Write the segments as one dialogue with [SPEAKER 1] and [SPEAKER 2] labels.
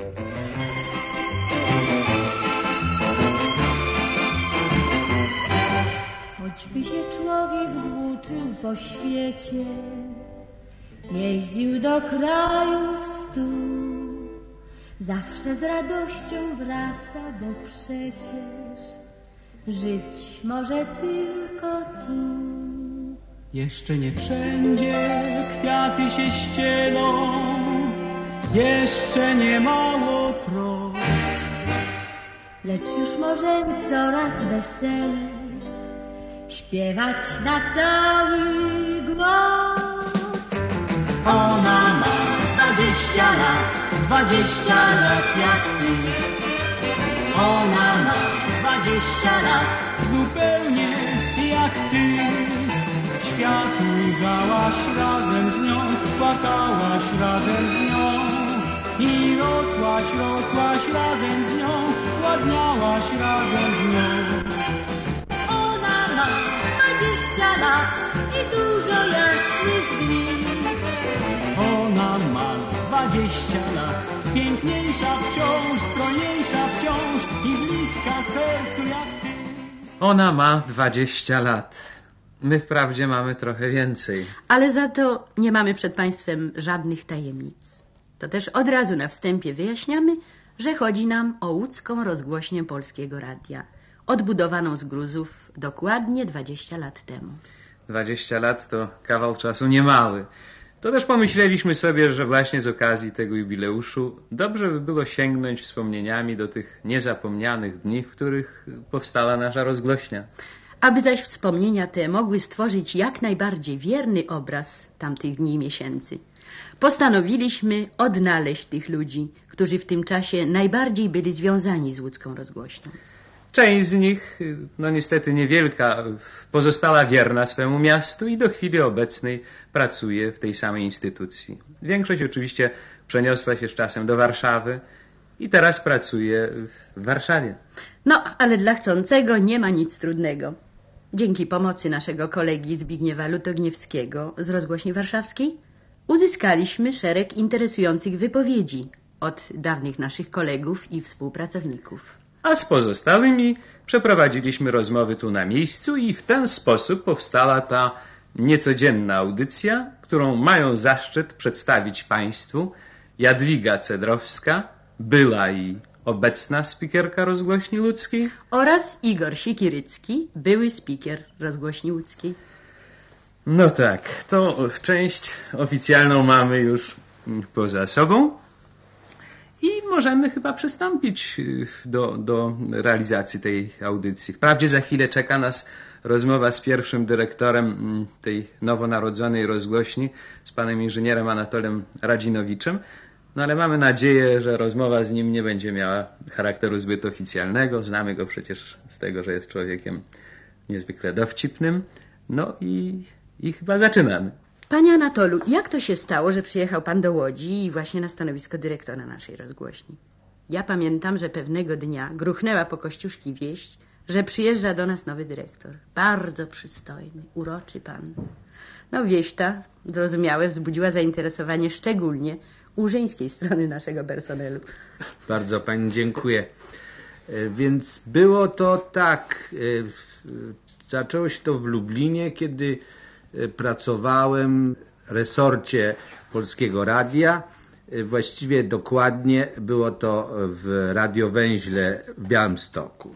[SPEAKER 1] Choćby się człowiek włóczył po świecie, jeździł do krajów 100, zawsze z radością wraca, bo przecież żyć może tylko tu.
[SPEAKER 2] Jeszcze nie wszędzie kwiaty się ścielą, jeszcze nie mało trosk,
[SPEAKER 1] lecz już możemy coraz weselej śpiewać na cały głos.
[SPEAKER 2] Ona ma 20 lat, 20 lat jak ty. Ona ma 20 lat, zupełnie jak ty. Świat ujrzałaś razem z nią, płakałaś razem z nią i rosłaś razem z nią, ładniałaś razem z nią.
[SPEAKER 1] Ona ma 20 lat i dużo jasnych dni.
[SPEAKER 2] Ona ma 20 lat, piękniejsza wciąż, strojniejsza wciąż i bliska sercu jak ty.
[SPEAKER 3] Ona ma 20 lat. My wprawdzie mamy trochę więcej.
[SPEAKER 4] Ale za to nie mamy przed państwem żadnych tajemnic. To też od razu na wstępie wyjaśniamy, że chodzi nam o łódzką rozgłośnię Polskiego Radia, odbudowaną z gruzów dokładnie 20 lat temu.
[SPEAKER 3] 20 lat to kawał czasu niemały. To też pomyśleliśmy sobie, że właśnie z okazji tego jubileuszu dobrze by było sięgnąć wspomnieniami do tych niezapomnianych dni, w których powstała nasza rozgłośnia.
[SPEAKER 4] Aby zaś wspomnienia te mogły stworzyć jak najbardziej wierny obraz tamtych dni i miesięcy, postanowiliśmy odnaleźć tych ludzi, którzy w tym czasie najbardziej byli związani z łódzką rozgłośnią.
[SPEAKER 3] Część z nich, no niestety niewielka, pozostała wierna swemu miastu i do chwili obecnej pracuje w tej samej instytucji. Większość oczywiście przeniosła się z czasem do Warszawy i teraz pracuje w Warszawie.
[SPEAKER 4] No, ale dla chcącego nie ma nic trudnego. Dzięki pomocy naszego kolegi Zbigniewa Lutogniewskiego z Rozgłośni Warszawskiej uzyskaliśmy szereg interesujących wypowiedzi od dawnych naszych kolegów i współpracowników.
[SPEAKER 3] A z pozostałymi przeprowadziliśmy rozmowy tu na miejscu i w ten sposób powstała ta niecodzienna audycja, którą mają zaszczyt przedstawić Państwu Jadwiga Cedrowska, była i obecna spikerka Rozgłośni Łódzkiej,
[SPEAKER 4] oraz Igor Sikirycki, były spiker Rozgłośni Łódzkiej.
[SPEAKER 3] No tak, to część oficjalną mamy już poza sobą i możemy chyba przystąpić do realizacji tej audycji. Wprawdzie za chwilę czeka nas rozmowa z pierwszym dyrektorem tej nowonarodzonej rozgłośni, z panem inżynierem Anatolem Radzinowiczem, no ale mamy nadzieję, że rozmowa z nim nie będzie miała charakteru zbyt oficjalnego. Znamy go przecież z tego, że jest człowiekiem niezwykle dowcipnym. No i chyba zaczynamy.
[SPEAKER 4] Panie Anatolu, jak to się stało, że przyjechał pan do Łodzi i właśnie na stanowisko dyrektora naszej rozgłośni? Ja pamiętam, że pewnego dnia gruchnęła po Kościuszki wieść, że przyjeżdża do nas nowy dyrektor. Bardzo przystojny, uroczy pan. No wieść ta, zrozumiałe, wzbudziła zainteresowanie szczególnie u żeńskiej strony naszego personelu.
[SPEAKER 5] Bardzo pani dziękuję. Więc było to tak. Zaczęło się to w Lublinie, kiedy pracowałem w resorcie Polskiego Radia. Właściwie dokładnie było to w Radiowęźle w Białymstoku.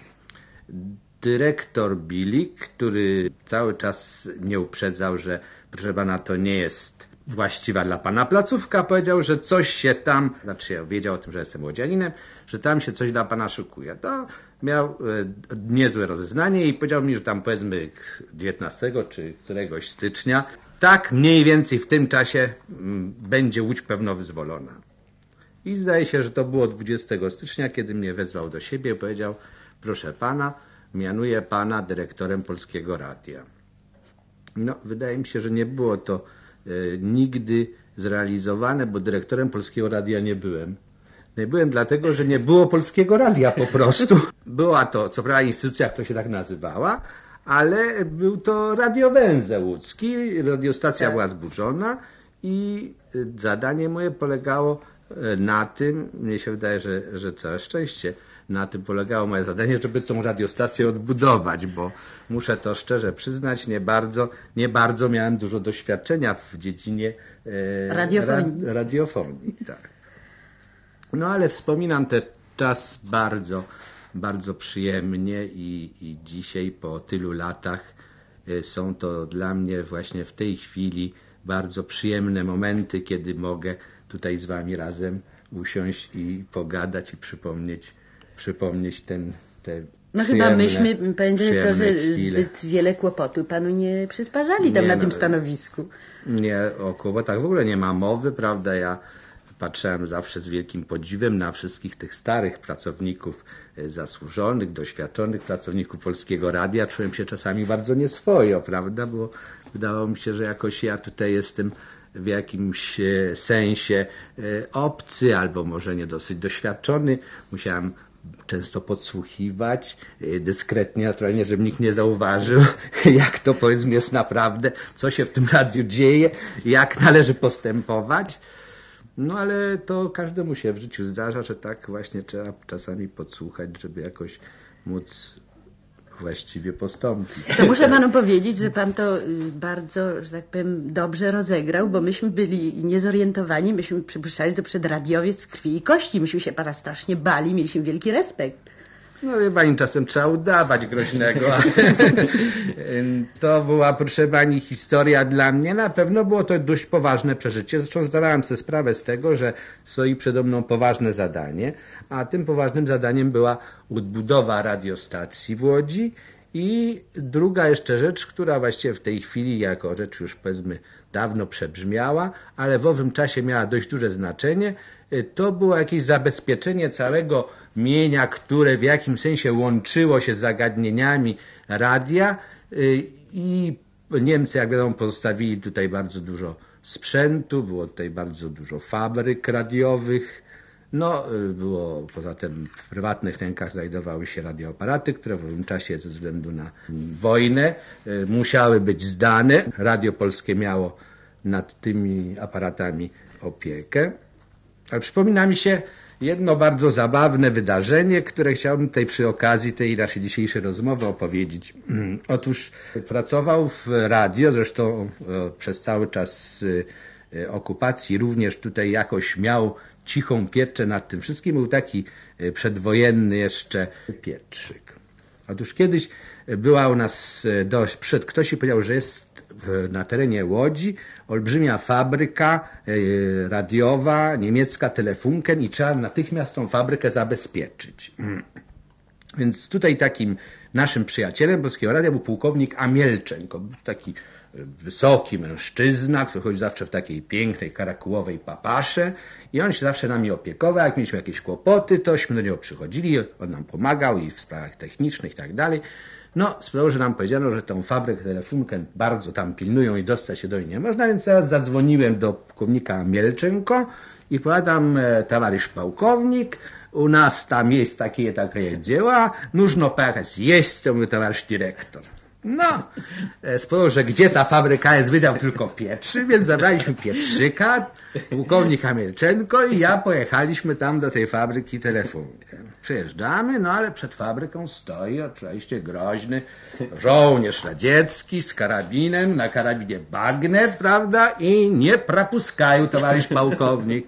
[SPEAKER 5] Dyrektor Bilik, który cały czas mnie uprzedzał, że proszę pana, to nie jest właściwa dla pana placówka, powiedział, że coś się tam, znaczy ja wiedział o tym, że jestem łodzianinem, że tam się coś dla pana szykuje. To miał niezłe rozeznanie i powiedział mi, że tam powiedzmy 19 czy któregoś stycznia, tak mniej więcej w tym czasie będzie Łódź pewno wyzwolona. I zdaje się, że to było 20 stycznia, kiedy mnie wezwał do siebie i powiedział, proszę pana, mianuję pana dyrektorem Polskiego Radia. No, wydaje mi się, że nie było to nigdy zrealizowane, bo dyrektorem Polskiego Radia nie byłem. Nie byłem dlatego, że nie było Polskiego Radia po prostu. Była to, co prawda, instytucja, która się tak nazywała, ale był to Radiowęzeł Łódzki, radiostacja była zburzona i zadanie moje polegało na tym, mnie się wydaje, że całe szczęście, na tym polegało moje zadanie, żeby tą radiostację odbudować, bo muszę to szczerze przyznać, nie bardzo miałem dużo doświadczenia w dziedzinie radiofonii. Tak. No ale wspominam ten czas bardzo, bardzo przyjemnie i dzisiaj po tylu latach są to dla mnie właśnie w tej chwili bardzo przyjemne momenty, kiedy mogę tutaj z wami razem usiąść i pogadać i przypomnieć te
[SPEAKER 4] no chyba myśmy, panie dyrektorze, zbyt wiele kłopotu panu nie przysparzali tam na tym stanowisku.
[SPEAKER 5] Nie, o kłopotach w ogóle nie ma mowy, prawda? Ja patrzyłem zawsze z wielkim podziwem na wszystkich tych starych pracowników, zasłużonych, doświadczonych pracowników Polskiego Radia. Czułem się czasami bardzo nieswojo, prawda? Bo wydawało mi się, że jakoś ja tutaj jestem w jakimś sensie obcy, albo może nie dosyć doświadczony. Musiałem często podsłuchiwać dyskretnie, naturalnie, żeby nikt nie zauważył, jak to powiedzmy jest naprawdę, co się w tym radiu dzieje, jak należy postępować. No ale to każdemu się w życiu zdarza, że tak właśnie trzeba czasami podsłuchać, żeby jakoś móc właściwie postąpić.
[SPEAKER 4] To muszę panu powiedzieć, że pan to bardzo, że tak powiem, dobrze rozegrał, bo myśmy byli niezorientowani, myśmy przypuszczali to przed radiowiec z krwi i kości. Myśmy się pana strasznie bali, mieliśmy wielki respekt.
[SPEAKER 5] No wie pani, czasem trzeba udawać groźnego. To była, proszę pani, historia dla mnie. Na pewno było to dość poważne przeżycie. Zresztą zdawałem sobie sprawę z tego, że stoi przede mną poważne zadanie, a tym poważnym zadaniem była odbudowa radiostacji w Łodzi i druga jeszcze rzecz, która właściwie w tej chwili jako rzecz już powiedzmy dawno przebrzmiała, ale w owym czasie miała dość duże znaczenie. To było jakieś zabezpieczenie całego mienia, które w jakimś sensie łączyło się z zagadnieniami radia i Niemcy, jak wiadomo, pozostawili tutaj bardzo dużo sprzętu, było tutaj bardzo dużo fabryk radiowych. No, było poza tym w prywatnych rękach znajdowały się radioaparaty, które w owym czasie ze względu na wojnę musiały być zdane. Radio Polskie miało nad tymi aparatami opiekę. Ale przypomina mi się jedno bardzo zabawne wydarzenie, które chciałbym tutaj przy okazji tej naszej dzisiejszej rozmowy opowiedzieć. Otóż pracował w radio, zresztą przez cały czas okupacji również tutaj jakoś miał cichą pieczę nad tym wszystkim. Był taki przedwojenny jeszcze Pietrzyk. Otóż kiedyś była u nas przyszedł ktoś i powiedział, że jest na terenie Łodzi olbrzymia fabryka radiowa, niemiecka Telefunken i trzeba natychmiast tą fabrykę zabezpieczyć. Więc tutaj takim naszym przyjacielem Polskiego Radia był pułkownik Amielczenko. Był taki wysoki mężczyzna, który chodził zawsze w takiej pięknej, karakułowej papasze i on się zawsze nami opiekował. Jak mieliśmy jakieś kłopoty, tośmy do niego przychodzili, on nam pomagał i w sprawach technicznych i tak dalej. No, sprawiło, że nam powiedziano, że tą fabrykę Telefunken bardzo tam pilnują i dostać się do niej nie można, więc teraz zadzwoniłem do pułkownika Amielczenko i powiadam, towarzysz pułkownik, u nas tam jest takie dzieła, нужно pojechać, jest, mówi towarzysz dyrektor. No, sprawiło, że gdzie ta fabryka jest, wiedział tylko Pietrzy, więc zabraliśmy Pietrzyka, pułkownik Amielczenko i ja pojechaliśmy tam do tej fabryki Telefunken. Przyjeżdżamy, no ale przed fabryką stoi oczywiście groźny żołnierz radziecki z karabinem, na karabinie bagnet, prawda, i nie propuskają towarzysz pułkownik.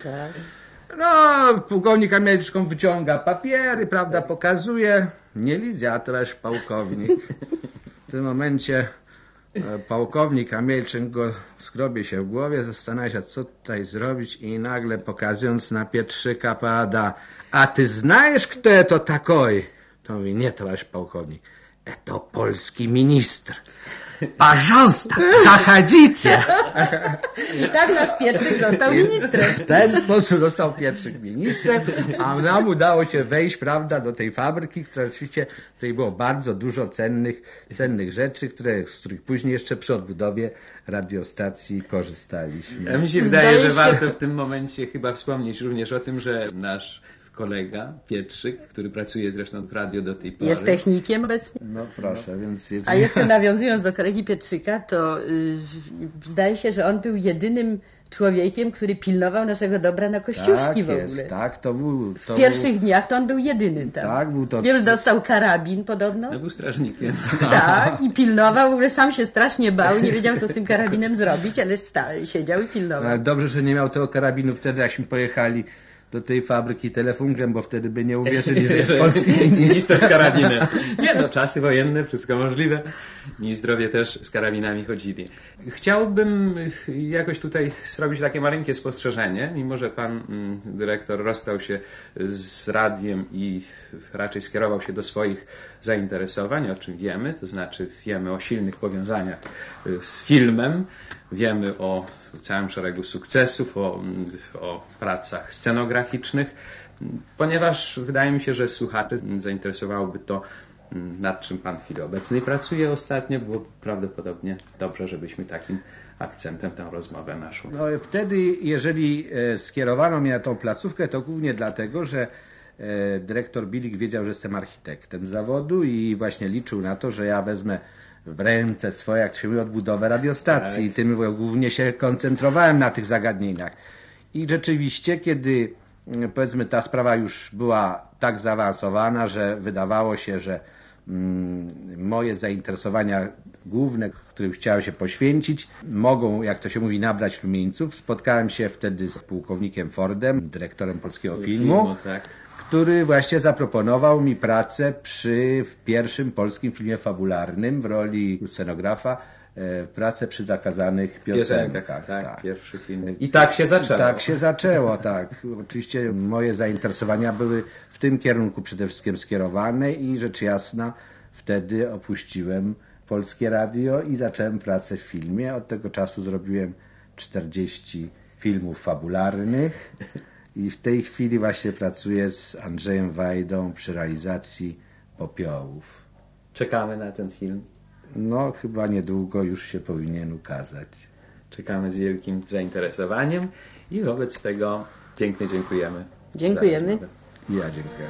[SPEAKER 5] No, pułkownik Amielczką wyciąga papiery, prawda, pokazuje, nie lizia, towarzysz pułkownik. W tym momencie pułkownik Amielczenko skrobie się w głowie, zastanawia się, co tutaj zrobić i nagle pokazując na Pietrzyka pada, a ty znajesz, kto jest to takoj? To mówi, nie, towarzysz pułkownik, to polski ministr. Пожалуйста, заходите.
[SPEAKER 4] I tak nasz Pietrzyk został ministrem.
[SPEAKER 5] W ten sposób został Pietrzyk ministrem, a nam udało się wejść, prawda, do tej fabryki, która rzeczywiście, w której było bardzo dużo cennych rzeczy, z których później jeszcze przy odbudowie radiostacji korzystaliśmy.
[SPEAKER 3] A mi się wydaje, że warto w tym momencie chyba wspomnieć również o tym, że nasz kolega Pietrzyk, który pracuje zresztą w radio do tej pory.
[SPEAKER 4] Jest technikiem obecnie.
[SPEAKER 5] No proszę, więc...
[SPEAKER 4] A jeszcze nawiązując do kolegi Pietrzyka, to zdaje się, że on był jedynym człowiekiem, który pilnował naszego dobra na Kościuszki w ogóle.
[SPEAKER 5] Jest, tak, to był...
[SPEAKER 4] W pierwszych dniach to on był jedyny tam.
[SPEAKER 5] Tak, był to...
[SPEAKER 4] Wiesz, dostał karabin podobno.
[SPEAKER 3] No, był strażnikiem.
[SPEAKER 4] Tak, i pilnował, w ogóle sam się strasznie bał, nie wiedział, co z tym karabinem zrobić, ale siedział i pilnował.
[SPEAKER 5] Ale dobrze, że nie miał tego karabinu wtedy, jakśmy pojechali do tej fabryki telefunkiem, bo wtedy by nie uwierzyli, że jest polski
[SPEAKER 3] minister z karabinem. Nie no, czasy wojenne, wszystko możliwe. Ministrowie też z karabinami chodzili. Chciałbym jakoś tutaj zrobić takie maleńkie spostrzeżenie, mimo że pan dyrektor rozstał się z radiem i raczej skierował się do swoich zainteresowań, o czym wiemy, to znaczy wiemy o silnych powiązaniach z filmem, wiemy o całym szeregu sukcesów, o pracach scenograficznych, ponieważ wydaje mi się, że słuchaczy zainteresowałoby to, nad czym pan w chwili obecnej pracuje ostatnio, było prawdopodobnie dobrze, żebyśmy takim akcentem tę rozmowę naszą.
[SPEAKER 5] No, wtedy, jeżeli skierowano mnie na tą placówkę, to głównie dlatego, że dyrektor Bilik wiedział, że jestem architektem zawodu i właśnie liczył na to, że ja wezmę w ręce swoje, jak się mówi, odbudowę radiostacji. I tym głównie się koncentrowałem na tych zagadnieniach. I rzeczywiście, kiedy powiedzmy ta sprawa już była tak zaawansowana, że wydawało się, że moje zainteresowania główne, których chciałem się poświęcić, mogą, jak to się mówi, nabrać rumieńców. Spotkałem się wtedy z pułkownikiem Fordem, dyrektorem Polskiego Filmu,
[SPEAKER 3] tak,
[SPEAKER 5] który właśnie zaproponował mi pracę przy pierwszym polskim filmie fabularnym w roli scenografa, pracę przy zakazanych piosenkach.
[SPEAKER 3] Tak, pierwszy film. I tak się zaczęło.
[SPEAKER 5] Tak się zaczęło, tak. Oczywiście moje zainteresowania były w tym kierunku przede wszystkim skierowane i rzecz jasna wtedy opuściłem Polskie Radio i zacząłem pracę w filmie. Od tego czasu zrobiłem 40 filmów fabularnych i w tej chwili właśnie pracuję z Andrzejem Wajdą przy realizacji Popiołów.
[SPEAKER 3] Czekamy na ten film.
[SPEAKER 5] No, chyba niedługo już się powinien ukazać.
[SPEAKER 3] Czekamy z wielkim zainteresowaniem i wobec tego pięknie dziękujemy.
[SPEAKER 4] Dziękujemy.
[SPEAKER 5] Ja dziękuję.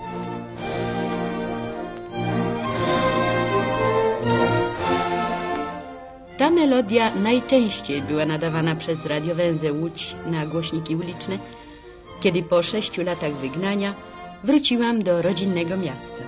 [SPEAKER 4] Ta melodia najczęściej była nadawana przez radiowęzeł Łódź na głośniki uliczne, kiedy po 6 latach wygnania wróciłam do rodzinnego miasta.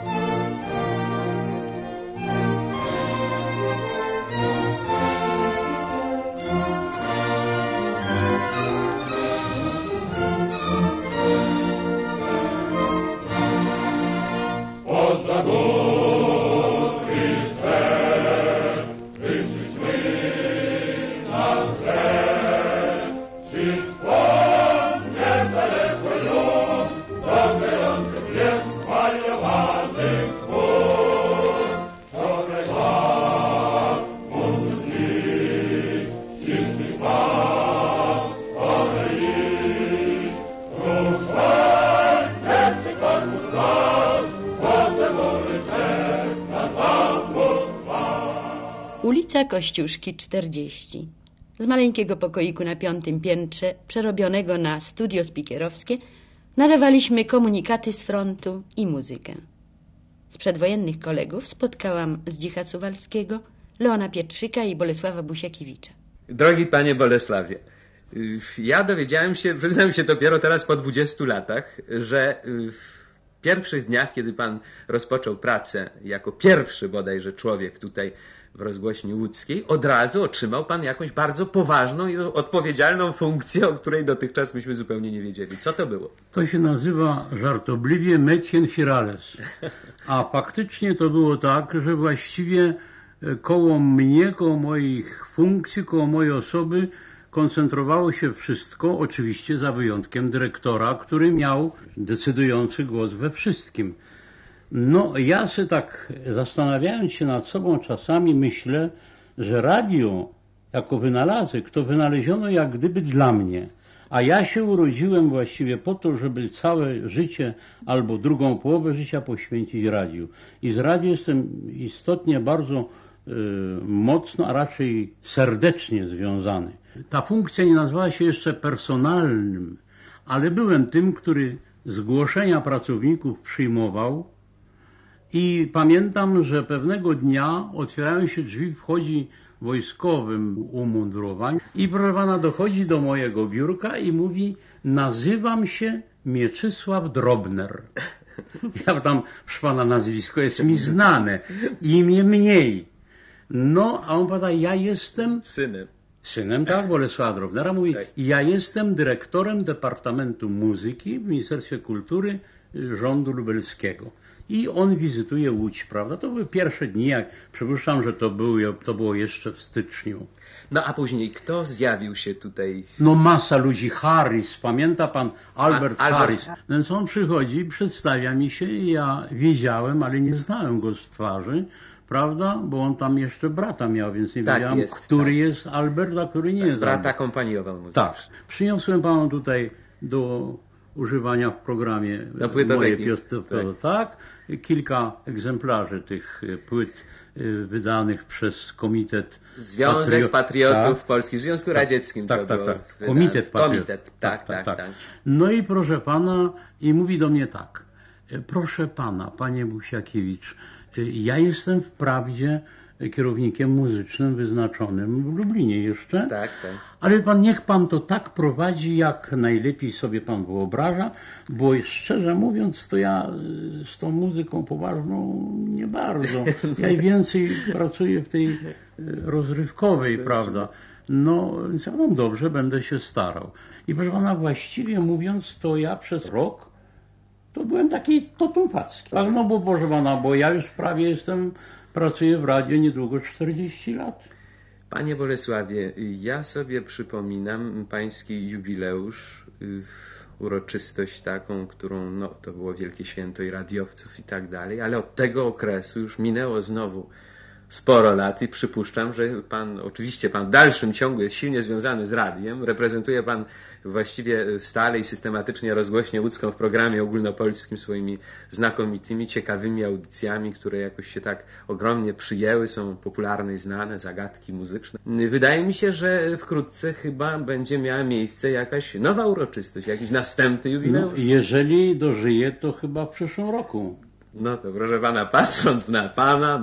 [SPEAKER 4] Ulica Kościuszki 40. Z maleńkiego pokoiku na 5. piętrze, przerobionego na studio spikierowskie, nadawaliśmy komunikaty z frontu i muzykę. Z przedwojennych kolegów spotkałam Zdzicha Suwalskiego, Leona Pietrzyka i Bolesława Busiakiewicza.
[SPEAKER 3] Drogi panie Bolesławie, ja dowiedziałem się, przyznam się dopiero teraz po 20 latach, że w pierwszych dniach, kiedy pan rozpoczął pracę jako pierwszy bodajże człowiek tutaj w rozgłośni łódzkiej, od razu otrzymał pan jakąś bardzo poważną i odpowiedzialną funkcję, o której dotychczas myśmy zupełnie nie wiedzieli. Co to było?
[SPEAKER 2] To się nazywa żartobliwie Métier Firales. A faktycznie to było tak, że właściwie koło mnie, koło moich funkcji, koło mojej osoby koncentrowało się wszystko, oczywiście za wyjątkiem dyrektora, który miał decydujący głos we wszystkim. No, ja się tak zastanawiając się nad sobą czasami myślę, że radio jako wynalazek to wynaleziono jak gdyby dla mnie. A ja się urodziłem właściwie po to, żeby całe życie albo drugą połowę życia poświęcić radiu. I z radiu jestem istotnie bardzo mocno, a raczej serdecznie związany. Ta funkcja nie nazywała się jeszcze personalnym, ale byłem tym, który zgłoszenia pracowników przyjmował. I pamiętam, że pewnego dnia otwierają się drzwi, wchodzi wojskowym umundurowaniu. I proszę pana, dochodzi do mojego biurka i mówi: nazywam się Mieczysław Drobner. Ja tam, proszę pana, nazwisko jest mi znane, imię mniej. No, a on powiada: ja jestem synem, tak, Bolesława Drobnera. Mówi: ja jestem dyrektorem Departamentu Muzyki w Ministerstwie Kultury rządu lubelskiego. I on wizytuje Łódź, prawda? To były pierwsze dni, jak przypuszczam, że to było jeszcze w styczniu.
[SPEAKER 3] No a później kto zjawił się tutaj?
[SPEAKER 2] No masa ludzi, Harris, pamięta pan Albert Harris? Więc on przychodzi, przedstawia mi się i ja wiedziałem, ale nie znałem go z twarzy, prawda? Bo on tam jeszcze brata miał, więc nie wiedziałem, który jest Albert, a który nie jest
[SPEAKER 3] Brata
[SPEAKER 2] Albert.
[SPEAKER 3] akompaniował muzycznie.
[SPEAKER 2] Tak. Przyniosłem panu tutaj do używania w programie moje tak, kilka egzemplarzy tych płyt wydanych przez Komitet
[SPEAKER 3] Związek Patriotów Polskich w Związku Radzieckim.
[SPEAKER 2] Tak. Komitet Patriotów.
[SPEAKER 3] Tak.
[SPEAKER 2] No i proszę pana, i mówi do mnie tak: proszę pana, panie Busiakiewicz, ja jestem wprawdzie kierownikiem muzycznym wyznaczonym w Lublinie jeszcze.
[SPEAKER 3] Tak.
[SPEAKER 2] Ale pan, niech pan to tak prowadzi, jak najlepiej sobie pan wyobraża, bo szczerze mówiąc, to ja z tą muzyką poważną nie bardzo. Ja więcej pracuję w tej rozrywkowej, prawda. No, więc ja mam dobrze, będę się starał. I proszę pana, właściwie mówiąc, to ja przez rok to byłem taki totumfacki. No bo proszę pana, bo ja już prawie pracuję w radiu niedługo 40 lat.
[SPEAKER 3] Panie Bolesławie, ja sobie przypominam pański jubileusz, uroczystość taką, którą, no to było Wielkie Święto i radiowców i tak dalej, ale od tego okresu już minęło znowu sporo lat i przypuszczam, że oczywiście pan w dalszym ciągu jest silnie związany z radiem, reprezentuje pan właściwie stale i systematycznie rozgłośnię łódzką w programie ogólnopolskim swoimi znakomitymi, ciekawymi audycjami, które jakoś się tak ogromnie przyjęły, są popularne i znane, zagadki muzyczne. Wydaje mi się, że wkrótce chyba będzie miała miejsce jakaś nowa uroczystość, jakiś następny jubileusz.
[SPEAKER 2] No, jeżeli dożyję, to chyba w przyszłym roku.
[SPEAKER 3] No to proszę pana, patrząc na pana,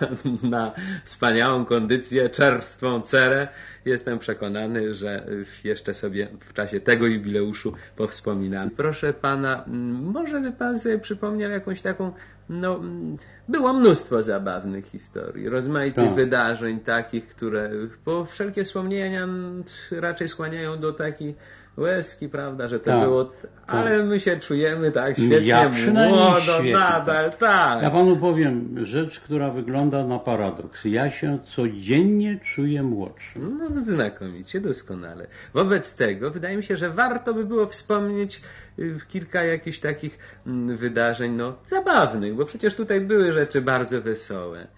[SPEAKER 3] na wspaniałą kondycję, czerstwą cerę, jestem przekonany, że jeszcze sobie w czasie tego jubileuszu powspominamy. Proszę pana, może by pan sobie przypomniał jakąś taką, no, było mnóstwo zabawnych historii, rozmaitych wydarzeń takich, które po wszelkie wspomnienia raczej skłaniają do takiej łezki, prawda, że to było, ale my się czujemy tak świetnie, młodo,
[SPEAKER 2] świetnie,
[SPEAKER 3] nadal, tak.
[SPEAKER 2] Ja panu powiem rzecz, która wygląda na paradoks. Ja się codziennie czuję młodszy.
[SPEAKER 3] No znakomicie, doskonale. Wobec tego wydaje mi się, że warto by było wspomnieć kilka jakichś takich wydarzeń, no, zabawnych, bo przecież tutaj były rzeczy bardzo wesołe.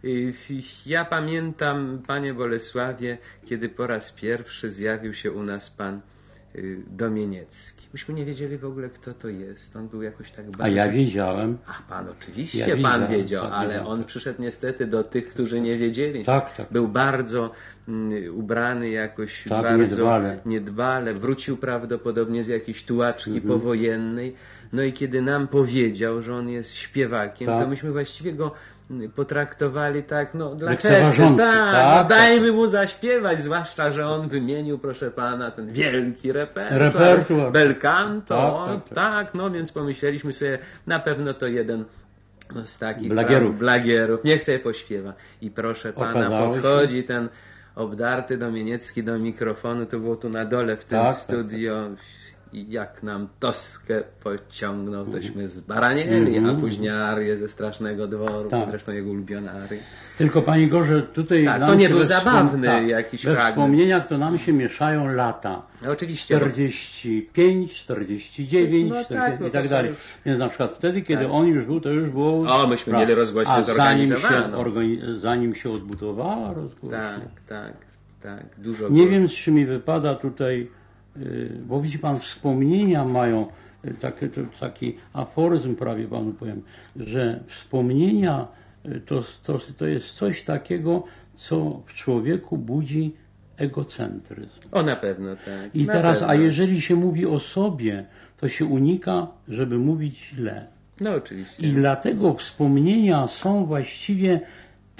[SPEAKER 3] Ja pamiętam, panie Bolesławie, kiedy po raz pierwszy zjawił się u nas pan Domieniecki. Myśmy nie wiedzieli w ogóle, kto to jest. On był jakoś tak bardzo...
[SPEAKER 2] A ja wiedziałem.
[SPEAKER 3] Ach, pan oczywiście, pan wiedział, ale on przyszedł niestety do tych, którzy nie wiedzieli.
[SPEAKER 2] Tak.
[SPEAKER 3] Był bardzo ubrany jakoś, bardzo niedbale. Wrócił prawdopodobnie z jakiejś tułaczki powojennej. No i kiedy nam powiedział, że on jest śpiewakiem, to myśmy właściwie go potraktowali tak, no dla hecy, dajmy mu zaśpiewać, zwłaszcza, że on wymienił, proszę pana, ten wielki repertuar. Bel canto, no więc pomyśleliśmy sobie, na pewno to jeden z takich blagierów, niech sobie pośpiewa. I proszę pana, podchodzi ten obdarty Domieniecki do mikrofonu, to było tu na dole w tym studio. I jak nam Toskę pociągnął, tośmy zbaranieli, a później arię ze Strasznego Dworu, zresztą jego ulubiona aria.
[SPEAKER 2] Tylko pani Gorze, tutaj nam
[SPEAKER 3] to nie był zabawny jakiś
[SPEAKER 2] we
[SPEAKER 3] fragment.
[SPEAKER 2] wspomnieniach to nam się mieszają lata.
[SPEAKER 3] Oczywiście.
[SPEAKER 2] 45, 49 i tak dalej. Więc na przykład wtedy, kiedy on już był, to już było...
[SPEAKER 3] O, myśmy mieli rozgłośnię zorganizowaną.
[SPEAKER 2] Zanim się odbudowała rozgłośnia.
[SPEAKER 3] Tak. Dużo
[SPEAKER 2] nie wiem, czy mi wypada tutaj... Bo widzi pan, wspomnienia mają taki aforyzm, prawie panu powiem, że wspomnienia to jest coś takiego, co w człowieku budzi egocentryzm.
[SPEAKER 3] O, na pewno, tak.
[SPEAKER 2] I teraz, a jeżeli się mówi o sobie, to się unika, żeby mówić źle.
[SPEAKER 3] No oczywiście.
[SPEAKER 2] I dlatego wspomnienia są właściwie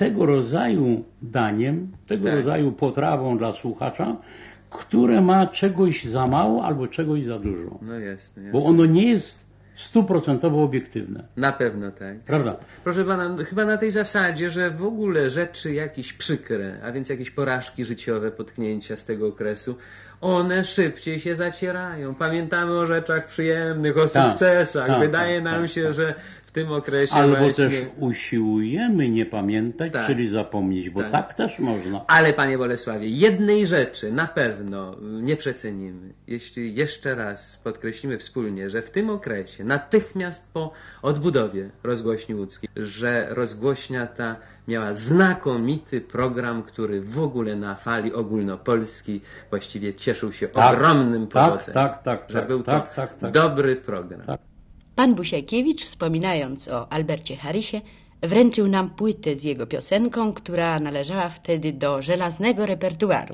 [SPEAKER 2] tego rodzaju daniem, tego rodzaju potrawą dla słuchacza, które ma czegoś za mało albo czegoś za dużo.
[SPEAKER 3] No jasne.
[SPEAKER 2] Bo ono nie jest 100% obiektywne.
[SPEAKER 3] Na pewno tak.
[SPEAKER 2] Prawda?
[SPEAKER 3] Proszę pana, chyba na tej zasadzie, że w ogóle rzeczy jakieś przykre, a więc jakieś porażki życiowe, potknięcia z tego okresu, one szybciej się zacierają. Pamiętamy o rzeczach przyjemnych, o sukcesach. Wydaje nam się, że w tym okresie
[SPEAKER 2] albo
[SPEAKER 3] właśnie...
[SPEAKER 2] też usiłujemy nie pamiętać, czyli zapomnieć, bo tak też można.
[SPEAKER 3] Ale panie Bolesławie, jednej rzeczy na pewno nie przecenimy. Jeśli jeszcze raz podkreślimy wspólnie, że w tym okresie, natychmiast po odbudowie rozgłośni łódzkiej, że rozgłośnia ta miała znakomity program, który w ogóle na fali ogólnopolskiej właściwie cieszył się ogromnym powodzeniem. Że był to dobry program.
[SPEAKER 4] Pan Busiakiewicz, wspominając o Albercie Harrisie, wręczył nam płytę z jego piosenką, która należała wtedy do żelaznego repertuaru.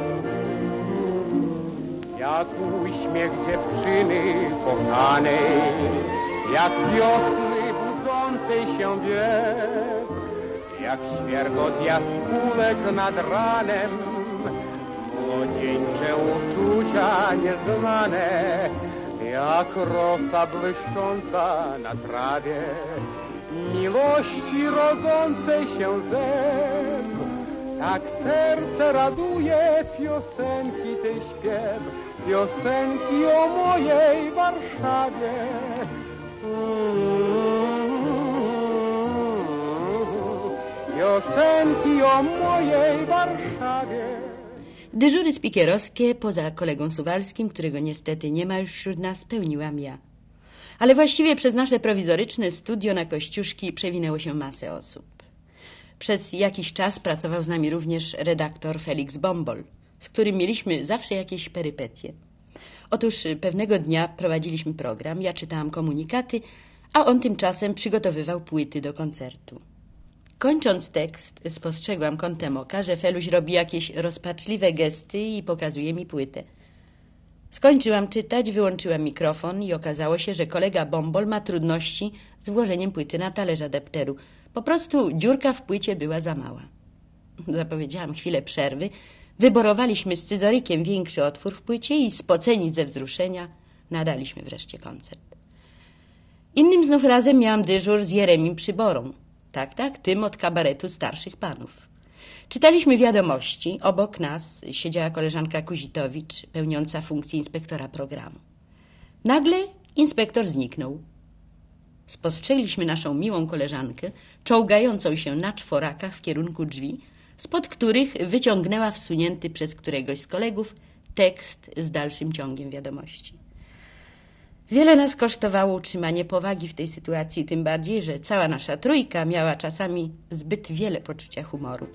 [SPEAKER 6] Jak uśmiech dziewczyny kochanej, jak wiosny budzącej się wiew, jak świergot jaskółek nad ranem, młodzieńcze uczucia nieznane, jak rosa błyszcząca na trawie, miłości rodzącej się zew. Tak serce raduje piosenki tej śpiew, piosenki o mojej Warszawie. Piosenki o mojej Warszawie.
[SPEAKER 4] Dyżury spikierowskie, poza kolegą Suwalskim, którego niestety nie ma już wśród nas, pełniłam ja. Ale właściwie przez nasze prowizoryczne studio na Kościuszki przewinęło się masę osób. Przez jakiś czas pracował z nami również redaktor Felix Bombol, z którym mieliśmy zawsze jakieś perypetie. Otóż pewnego dnia prowadziliśmy program, ja czytałam komunikaty, a on tymczasem przygotowywał płyty do koncertu. Kończąc tekst, spostrzegłam kątem oka, że Feluś robi jakieś rozpaczliwe gesty i pokazuje mi płytę. Skończyłam czytać, wyłączyłam mikrofon i okazało się, że kolega Bombol ma trudności z włożeniem płyty na talerz adapteru. Po prostu dziurka w płycie była za mała. Zapowiedziałam chwilę przerwy, wyborowaliśmy scyzorykiem większy otwór w płycie i spoceni ze wzruszenia nadaliśmy wreszcie koncert. Innym znów razem miałam dyżur z Jeremim Przyborą. Tak, tym od kabaretu starszych panów. Czytaliśmy wiadomości. Obok nas siedziała koleżanka Kuzitowicz, pełniąca funkcję inspektora programu. Nagle inspektor zniknął. Spostrzegliśmy naszą miłą koleżankę, czołgającą się na czworakach w kierunku drzwi, spod których wyciągnęła wsunięty przez któregoś z kolegów tekst z dalszym ciągiem wiadomości. Wiele nas kosztowało utrzymanie powagi w tej sytuacji, tym bardziej, że cała nasza trójka miała czasami zbyt wiele poczucia humoru.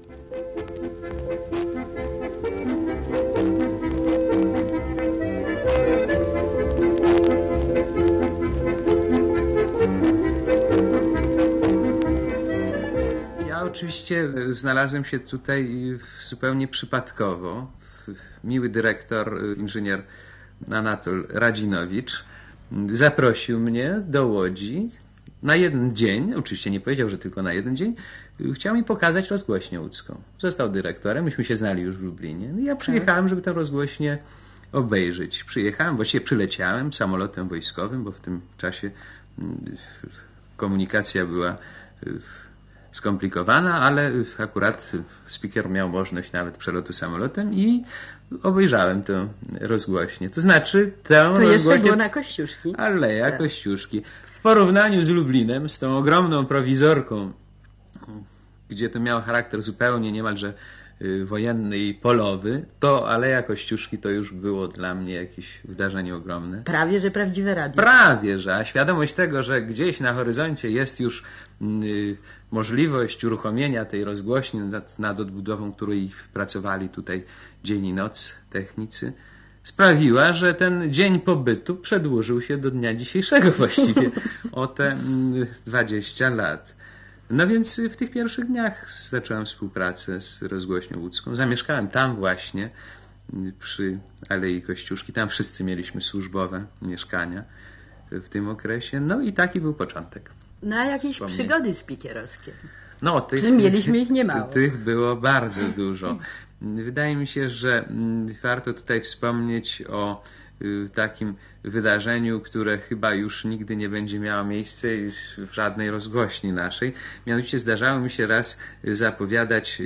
[SPEAKER 3] Ja oczywiście znalazłem się tutaj zupełnie przypadkowo. Miły dyrektor, inżynier Anatol Radzinowicz zaprosił mnie do Łodzi na jeden dzień, oczywiście nie powiedział, że tylko na jeden dzień, chciał mi pokazać rozgłośnię łódzką. Został dyrektorem, myśmy się znali już w Lublinie. Ja przyjechałem, żeby tę rozgłośnię obejrzeć. Przyjechałem, właściwie przyleciałem samolotem wojskowym, bo w tym czasie komunikacja była skomplikowana, ale akurat speaker miał możliwość nawet przelotu samolotem i obejrzałem tę rozgłośnię. To znaczy tę rozgłośnię...
[SPEAKER 4] jeszcze było na Kościuszki.
[SPEAKER 3] Aleja Kościuszki. W porównaniu z Lublinem, z tą ogromną prowizorką, gdzie to miało charakter zupełnie niemalże wojenny i polowy, to Aleja Kościuszki to już było dla mnie jakieś wydarzenie ogromne.
[SPEAKER 4] Prawie, że prawdziwe radio.
[SPEAKER 3] Prawie, że. A świadomość tego, że gdzieś na horyzoncie jest już możliwość uruchomienia tej rozgłośni nad odbudową, której pracowali tutaj dzień i noc technicy, sprawiła, że ten dzień pobytu przedłużył się do dnia dzisiejszego właściwie o te 20 lat. No więc w tych pierwszych dniach zacząłem współpracę z rozgłośnią łódzką. Zamieszkałem tam właśnie przy Alei Kościuszki. Tam wszyscy mieliśmy służbowe mieszkania w tym okresie. No i taki był początek.
[SPEAKER 4] Na jakieś przygody spikierowskie.
[SPEAKER 3] No, tych,
[SPEAKER 4] Że mieliśmy ich niemało.
[SPEAKER 3] Tych było bardzo dużo. Wydaje mi się, że warto tutaj wspomnieć o takim wydarzeniu, które chyba już nigdy nie będzie miało miejsca w żadnej rozgłośni naszej. Mianowicie zdarzało mi się raz zapowiadać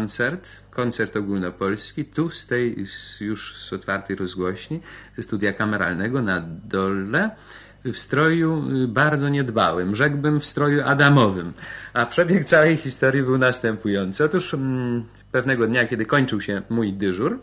[SPEAKER 3] koncert ogólnopolski, tu już z otwartej rozgłośni, ze studia kameralnego na Dole, w stroju bardzo niedbałym, rzekłbym w stroju adamowym. A przebieg całej historii był następujący. Otóż pewnego dnia, kiedy kończył się mój dyżur,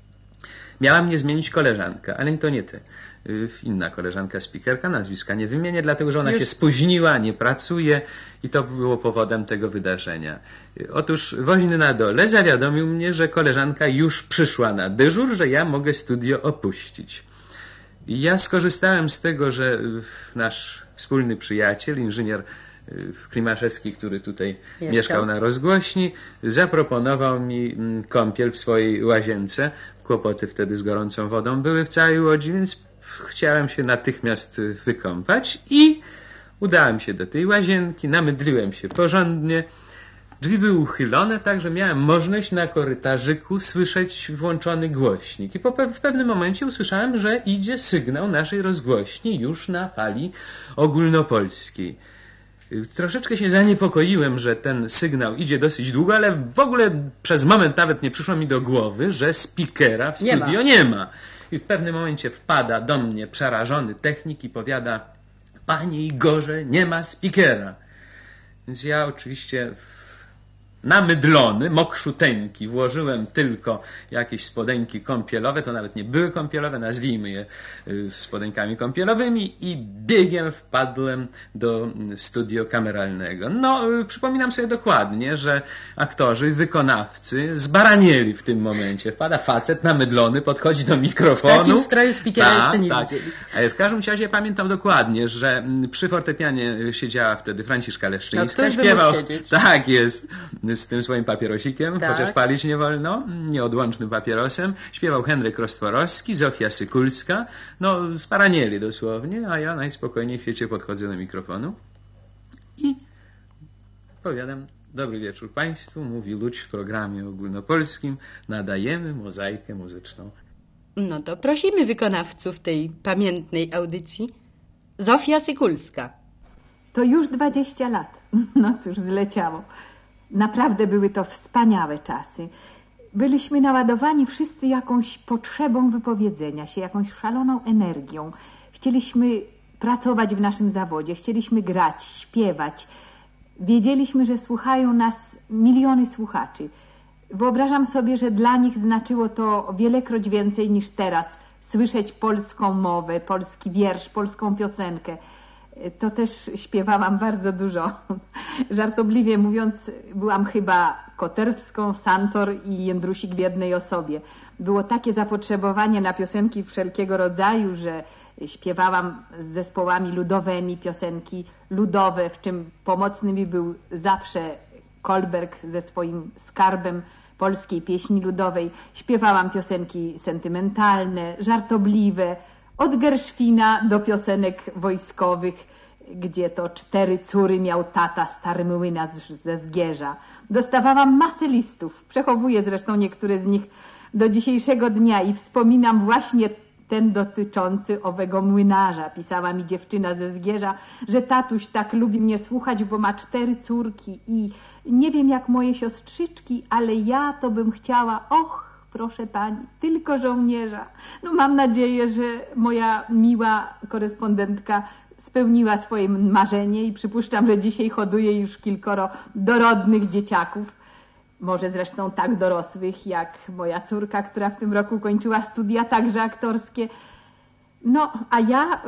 [SPEAKER 3] miała mnie zmienić koleżanka, ale to nie ty. Inna koleżanka spikerka, nazwiska nie wymienię, dlatego że ona się spóźniła, nie pracuje i to było powodem tego wydarzenia. Otóż woźny na Dole zawiadomił mnie, że koleżanka już przyszła na dyżur, że ja mogę studio opuścić. I ja skorzystałem z tego, że nasz wspólny przyjaciel, inżynier Klimaszewski, który tutaj mieszkał na rozgłośni, zaproponował mi kąpiel w swojej łazience. Kłopoty wtedy z gorącą wodą były w całej Łodzi, więc chciałem się natychmiast wykąpać i udałem się do tej łazienki, namydliłem się porządnie. Drzwi były uchylone, tak że miałem możliwość na korytarzyku słyszeć włączony głośnik. I w pewnym momencie usłyszałem, że idzie sygnał naszej rozgłośni już na fali ogólnopolskiej. Troszeczkę się zaniepokoiłem, że ten sygnał idzie dosyć długo, ale w ogóle przez moment nawet nie przyszło mi do głowy, że speakera w studio nie ma. I w pewnym momencie wpada do mnie przerażony technik i powiada: panie Igorze, nie ma speakera. Więc ja oczywiście namydlony, mokrzuteńki, włożyłem tylko jakieś spodenki kąpielowe, to nawet nie były kąpielowe, nazwijmy je spodenkami kąpielowymi i biegiem wpadłem do studio kameralnego. No, przypominam sobie dokładnie, że aktorzy, wykonawcy zbaranieli w tym momencie. Wpada facet namydlony, podchodzi do mikrofonu.
[SPEAKER 4] W takim stroju speakera jeszcze nie widzieli.
[SPEAKER 3] W każdym razie pamiętam dokładnie, że przy fortepianie siedziała wtedy Franciszka Leszczyńska.
[SPEAKER 4] No, śpiewał.
[SPEAKER 3] Tak jest. Z tym swoim papierosikiem, chociaż palić nie wolno, nieodłącznym papierosem. Śpiewał Henryk Rostworowski, Zofia Sykulska. No, sparanieli dosłownie, a ja najspokojniej w świecie podchodzę do mikrofonu i powiadam: dobry wieczór Państwu, mówi Łódź w programie ogólnopolskim, nadajemy mozaikę muzyczną.
[SPEAKER 4] No to prosimy wykonawców tej pamiętnej audycji. Zofia Sykulska.
[SPEAKER 7] To już 20 lat. No cóż, zleciało. Naprawdę były to wspaniałe czasy. Byliśmy naładowani wszyscy jakąś potrzebą wypowiedzenia się, jakąś szaloną energią. Chcieliśmy pracować w naszym zawodzie, chcieliśmy grać, śpiewać. Wiedzieliśmy, że słuchają nas miliony słuchaczy. Wyobrażam sobie, że dla nich znaczyło to wielekroć więcej niż teraz słyszeć polską mowę, polski wiersz, polską piosenkę. To też śpiewałam bardzo dużo. Żartobliwie mówiąc, byłam chyba Koterbską, Santor i Jędrusik w jednej osobie. Było takie zapotrzebowanie na piosenki wszelkiego rodzaju, że śpiewałam z zespołami ludowymi piosenki ludowe, w czym pomocny mi był zawsze Kolberg ze swoim skarbem polskiej pieśni ludowej. Śpiewałam piosenki sentymentalne, żartobliwe, od Gerszwina do piosenek wojskowych, gdzie to 4 córy miał tata, stary młynarz ze Zgierza. Dostawałam masę listów, przechowuję zresztą niektóre z nich do dzisiejszego dnia i wspominam właśnie ten dotyczący owego młynarza. Pisała mi dziewczyna ze Zgierza, że tatuś tak lubi mnie słuchać, bo ma 4 córki i nie wiem jak moje siostrzyczki, ale ja to bym chciała, proszę pani, tylko żołnierza. No mam nadzieję, że moja miła korespondentka spełniła swoje marzenie i przypuszczam, że dzisiaj hoduje już kilkoro dorodnych dzieciaków. Może zresztą tak dorosłych jak moja córka, która w tym roku kończyła studia także aktorskie. No, a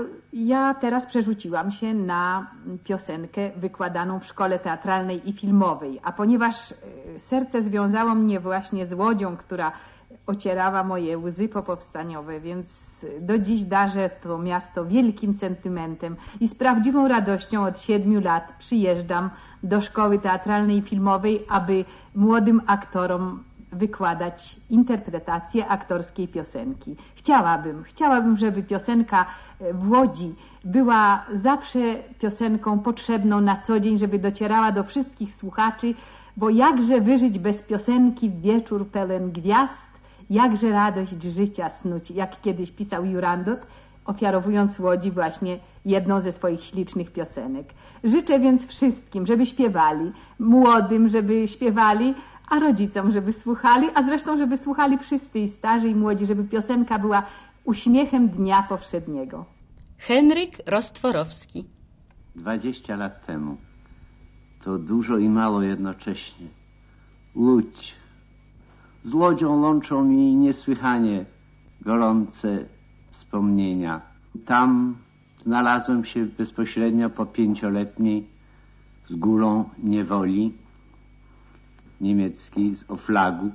[SPEAKER 7] ja teraz przerzuciłam się na piosenkę wykładaną w szkole teatralnej i filmowej. A ponieważ serce związało mnie właśnie z Łodzią, która ocierała moje łzy popowstaniowe, więc do dziś darzę to miasto wielkim sentymentem i z prawdziwą radością od 7 lat przyjeżdżam do szkoły teatralnej i filmowej, aby młodym aktorom wykładać interpretację aktorskiej piosenki. Chciałabym, żeby piosenka w Łodzi była zawsze piosenką potrzebną na co dzień, żeby docierała do wszystkich słuchaczy, bo jakże wyżyć bez piosenki w wieczór pełen gwiazd, jakże radość życia snuć, jak kiedyś pisał Jurandot, ofiarowując Łodzi właśnie jedną ze swoich ślicznych piosenek. Życzę więc wszystkim, żeby śpiewali, młodym, żeby śpiewali, a rodzicom, żeby słuchali, a zresztą, żeby słuchali wszyscy i starzy, i młodzi, żeby piosenka była uśmiechem dnia powszedniego.
[SPEAKER 4] Henryk Rostworowski.
[SPEAKER 8] 20 lat temu. To dużo i mało jednocześnie. Łódź. Z Łodzią łączą mi niesłychanie gorące wspomnienia. Tam znalazłem się bezpośrednio po 5-letniej z górą niewoli niemieckiej, z Oflagu.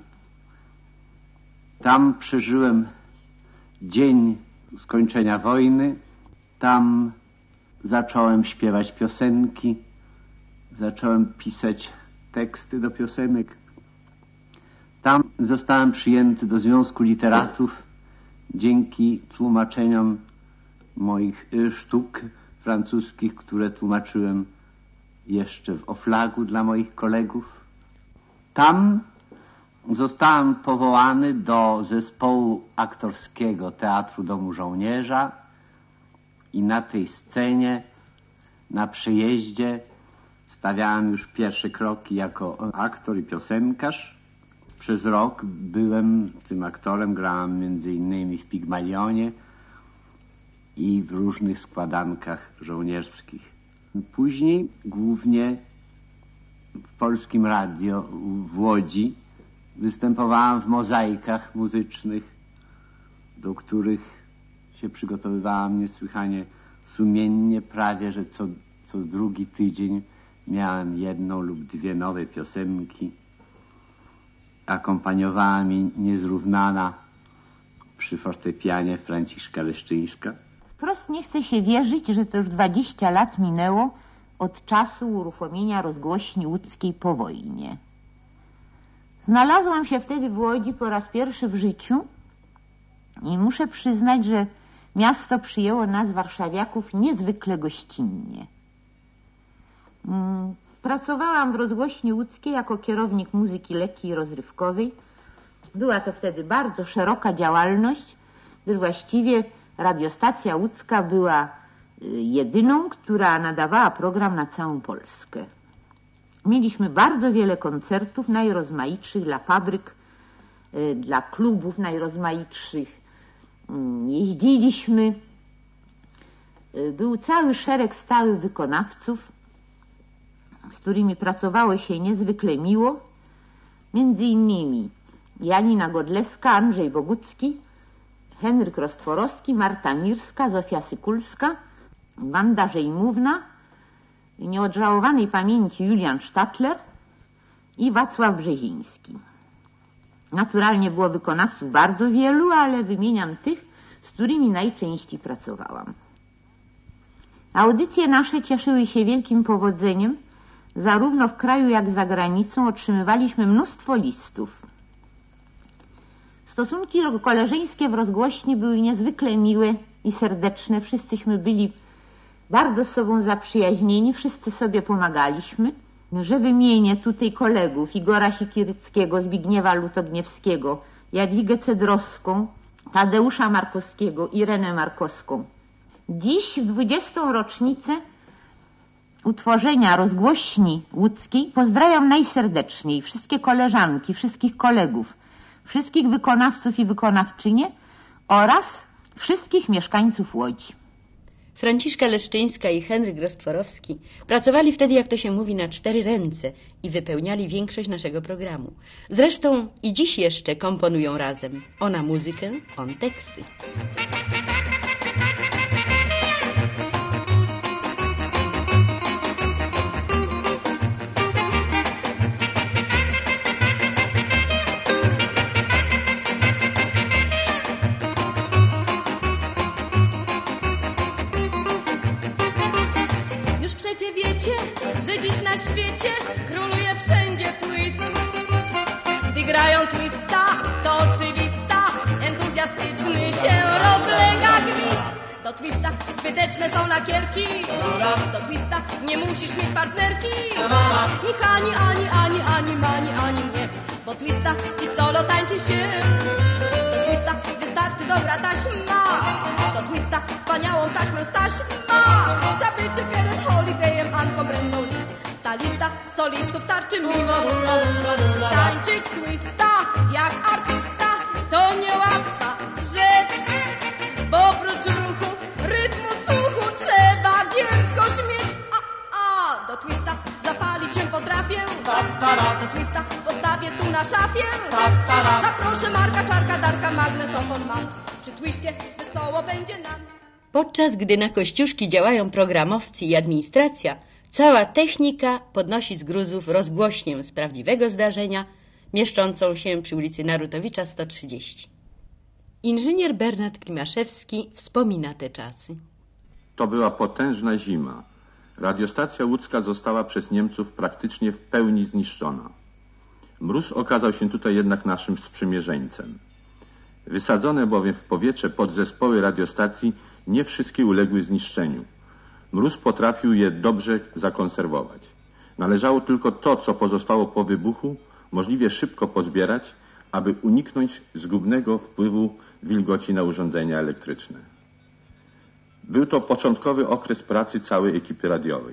[SPEAKER 8] Tam przeżyłem dzień skończenia wojny. Tam zacząłem śpiewać piosenki, zacząłem pisać teksty do piosenek. Tam zostałem przyjęty do Związku Literatów dzięki tłumaczeniom moich sztuk francuskich, które tłumaczyłem jeszcze w Oflagu dla moich kolegów. Tam zostałem powołany do zespołu aktorskiego Teatru Domu Żołnierza i na tej scenie, na przejeździe stawiałem już pierwsze kroki jako aktor i piosenkarz. Przez rok byłem tym aktorem, grałem między innymi w Pigmalionie i w różnych składankach żołnierskich. Później głównie w Polskim Radio w Łodzi występowałem w mozaikach muzycznych, do których się przygotowywałem niesłychanie sumiennie, prawie że co drugi tydzień miałem 1 lub 2 nowe piosenki. Akompaniowała mi niezrównana przy fortepianie Franciszka Leszczyńska.
[SPEAKER 9] Wprost nie chce się wierzyć, że to już 20 lat minęło od czasu uruchomienia rozgłośni łódzkiej po wojnie. Znalazłam się wtedy w Łodzi po raz pierwszy w życiu i muszę przyznać, że miasto przyjęło nas, warszawiaków, niezwykle gościnnie. Pracowałam w rozgłośni łódzkiej jako kierownik muzyki lekkiej i rozrywkowej. Była to wtedy bardzo szeroka działalność, gdyż właściwie radiostacja łódzka była jedyną, która nadawała program na całą Polskę. Mieliśmy bardzo wiele koncertów najrozmaitszych dla fabryk, dla klubów najrozmaitszych. Jeździliśmy. Był cały szereg stałych wykonawców, z którymi pracowało się niezwykle miło. Między innymi Janina Godleska, Andrzej Bogucki, Henryk Rostworowski, Marta Mirska, Zofia Sykulska, Wanda Żejmówna, nieodżałowanej pamięci Julian Sztatler i Wacław Brzeziński. Naturalnie było wykonawców bardzo wielu, ale wymieniam tych, z którymi najczęściej pracowałam. Audycje nasze cieszyły się wielkim powodzeniem. Zarówno w kraju, jak i za granicą otrzymywaliśmy mnóstwo listów. Stosunki koleżeńskie w rozgłośni były niezwykle miłe i serdeczne. Wszyscyśmy byli bardzo z sobą zaprzyjaźnieni, wszyscy sobie pomagaliśmy. Że wymienię tutaj kolegów: Igora Sikiryckiego, Zbigniewa Lutogniewskiego, Jadwigę Cedrowską, Tadeusza Markowskiego, Irenę Markowską. Dziś, w 20. rocznicę utworzenia rozgłośni łódzkiej, pozdrawiam najserdeczniej wszystkie koleżanki, wszystkich kolegów, wszystkich wykonawców i wykonawczynie oraz wszystkich mieszkańców Łodzi.
[SPEAKER 4] Franciszka Leszczyńska i Henryk Rostworowski pracowali wtedy, jak to się mówi, na 4 ręce i wypełniali większość naszego programu. Zresztą i dziś jeszcze komponują razem. Ona muzykę, on teksty.
[SPEAKER 1] Wiecie, że dziś na świecie króluje wszędzie truizm. Gdy grają twista, to oczywista, entuzjastyczny się rozlega gwizd. Do twista zbyteczne są lakierki, do twista nie musisz mieć partnerki. Nich ani mani nie, bo twista i solo tańczy się. Do twista wystarczy dobra taśma, do twista wspaniałą taśmę staś ma. Szczabyczek, Eret, Holidayem, Anko, Brenną. Ta lista solistów starczy mi. Tańczyć twista jak artysta to niełatwa rzecz, bo oprócz ruchu, rytmu, słuchu trzeba giętkość mieć. Do twista zapalić się potrafię, do twista postawię stół na szafie. Zaproszę Marka, Czarka, Darka, magnetofon mam. Przy twiście wesoło będzie nam.
[SPEAKER 4] Podczas gdy na Kościuszki działają programowcy i administracja, cała technika podnosi z gruzów rozgłośnię z prawdziwego zdarzenia, mieszczącą się przy ulicy Narutowicza 130. Inżynier Bernard Klimaszewski wspomina te czasy.
[SPEAKER 10] To była potężna zima. Radiostacja łódzka została przez Niemców praktycznie w pełni zniszczona. Mróz okazał się tutaj jednak naszym sprzymierzeńcem. Wysadzone bowiem w powietrze podzespoły radiostacji nie wszystkie uległy zniszczeniu. Mróz potrafił je dobrze zakonserwować. Należało tylko to, co pozostało po wybuchu, możliwie szybko pozbierać, aby uniknąć zgubnego wpływu wilgoci na urządzenia elektryczne. Był to początkowy okres pracy całej ekipy radiowej.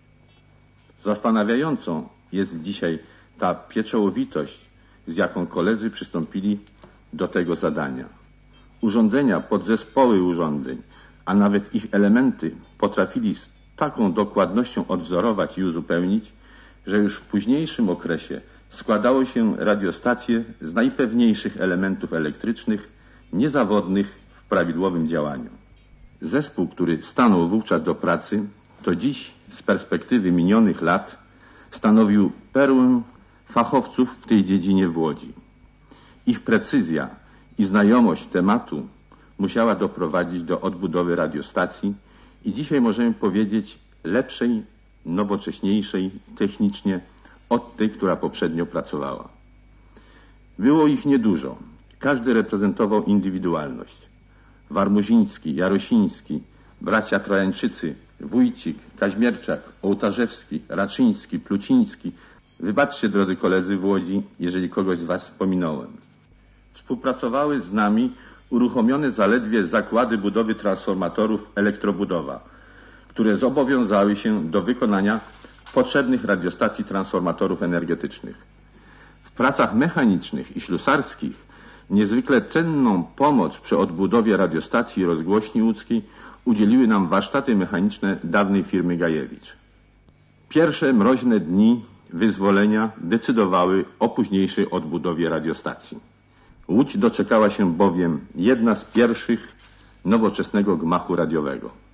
[SPEAKER 10] Zastanawiającą jest dzisiaj ta pieczołowitość, z jaką koledzy przystąpili do tego zadania. Urządzenia, podzespoły urządzeń, a nawet ich elementy potrafili z taką dokładnością odwzorować i uzupełnić, że już w późniejszym okresie składało się radiostacje z najpewniejszych elementów elektrycznych, niezawodnych w prawidłowym działaniu. Zespół, który stanął wówczas do pracy, to dziś z perspektywy minionych lat stanowił perłę fachowców w tej dziedzinie w Łodzi. Ich precyzja i znajomość tematu musiała doprowadzić do odbudowy radiostacji i dzisiaj możemy powiedzieć lepszej, nowocześniejszej technicznie od tej, która poprzednio pracowała. Było ich niedużo. Każdy reprezentował indywidualność. Warmuziński, Jarosiński, bracia Trojańczycy, Wójcik, Kaźmierczak, Ołtarzewski, Raczyński, Pluciński. Wybaczcie, drodzy koledzy w Łodzi, jeżeli kogoś z was pominąłem. Współpracowały z nami uruchomione zaledwie zakłady budowy transformatorów Elektrobudowa, które zobowiązały się do wykonania potrzebnych radiostacji transformatorów energetycznych. W pracach mechanicznych i ślusarskich niezwykle cenną pomoc przy odbudowie radiostacji i rozgłośni łódzkiej udzieliły nam warsztaty mechaniczne dawnej firmy Gajewicz. Pierwsze mroźne dni wyzwolenia decydowały o późniejszej odbudowie radiostacji. Łódź doczekała się bowiem jedna z pierwszych nowoczesnego gmachu radiowego.